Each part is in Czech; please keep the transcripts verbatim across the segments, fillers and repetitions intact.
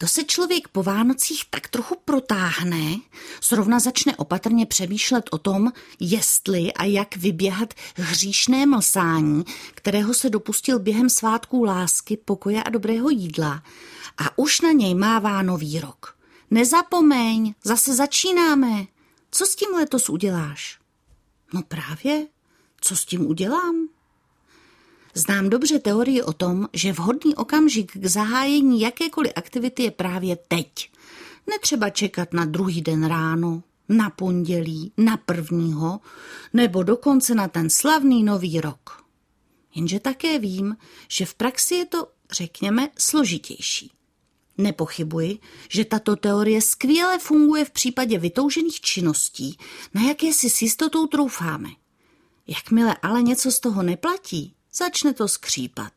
To se člověk po Vánocích tak trochu protáhne, zrovna začne opatrně přemýšlet o tom, jestli a jak vyběhat hříšné mlsání, kterého se dopustil během svátků lásky, pokoje a dobrého jídla, a už na něj mává nový rok. Nezapomeň, zase začínáme. Co s tím letos uděláš? No právě, co s tím udělám? Znám dobře teorii o tom, že vhodný okamžik k zahájení jakékoliv aktivity je právě teď. Netřeba čekat na druhý den ráno, na pondělí, na prvního, nebo dokonce na ten slavný nový rok. Jenže také vím, že v praxi je to, řekněme, složitější. Nepochybuji, že tato teorie skvěle funguje v případě vytoužených činností, na jaké si s jistotou troufáme. Jakmile ale něco z toho neplatí, začne to skřípat.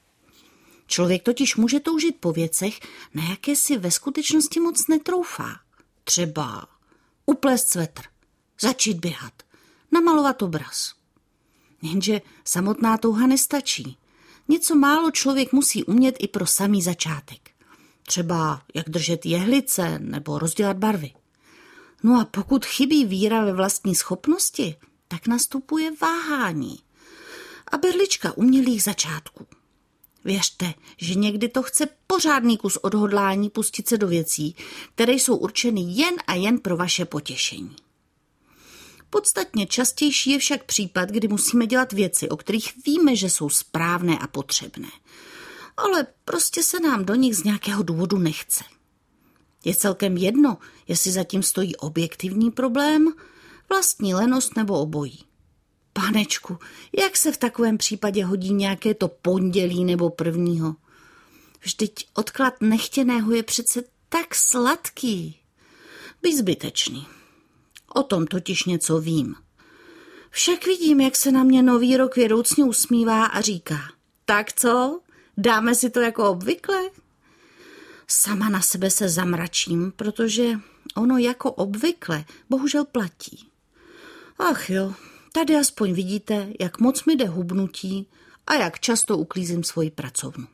Člověk totiž může toužit po věcech, na jaké si ve skutečnosti moc netroufá. Třeba uplést svetr, začít běhat, namalovat obraz. Jenže samotná touha nestačí. Něco málo člověk musí umět i pro samý začátek. Třeba jak držet jehlice nebo rozdělat barvy. No a pokud chybí víra ve vlastní schopnosti, tak nastupuje váhání a berlička umělých začátků. Věřte, že někdy to chce pořádný kus odhodlání pustit se do věcí, které jsou určeny jen a jen pro vaše potěšení. Podstatně častější je však případ, kdy musíme dělat věci, o kterých víme, že jsou správné a potřebné, ale prostě se nám do nich z nějakého důvodu nechce. Je celkem jedno, jestli zatím stojí objektivní problém, vlastní lenost nebo obojí. Panečku, jak se v takovém případě hodí nějaké to pondělí nebo prvního? Vždyť odklad nechtěného je přece tak sladký. Byť zbytečný. O tom totiž něco vím. Však vidím, jak se na mě nový rok věroucně usmívá a říká: tak co, dáme si to jako obvykle? Sama na sebe se zamračím, protože ono jako obvykle bohužel platí. Ach jo, tady aspoň vidíte, jak moc mi jde hubnutí a jak často uklízím svoji pracovnu.